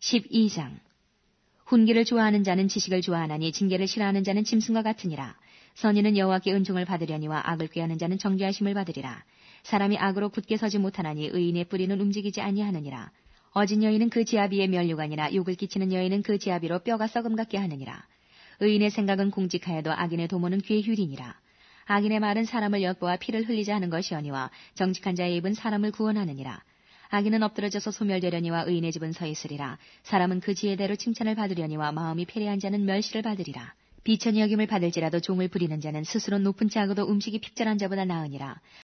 12장. 훈계를 좋아하는 자는 지식을 좋아하나니 징계를 싫어하는 자는 짐승과 같으니라. 선인은 여호와께 은총을 받으려니와 악을 꾀하는 자는 정죄하심을 받으리라. 사람이 악으로 굳게 서지 못하나니 의인의 뿌리는 움직이지 아니하느니라. 어진 여인은 그 지아비의 면류관이나 욕을 끼치는 여인은 그 지아비로 뼈가 썩음 같게 하느니라. 의인의 생각은 공직하여도 악인의 도모는 괴휼이니라. 악인의 말은 사람을 엿보아 피를 흘리자 하는 것이오니와 정직한 자의 입은 사람을 구원하느니라. 악인은 엎드러져서 소멸되려니와 의인의 집은 서 있으리라. 사람은 그 지혜대로 칭찬을 받으려니와 마음이 패리한 자는 멸시를 받으리라. 비천히 여김을 받을지라도 종을 부리는 자는 스스로 높은 자하고도 음식이 핍절한 자보다 나으니라.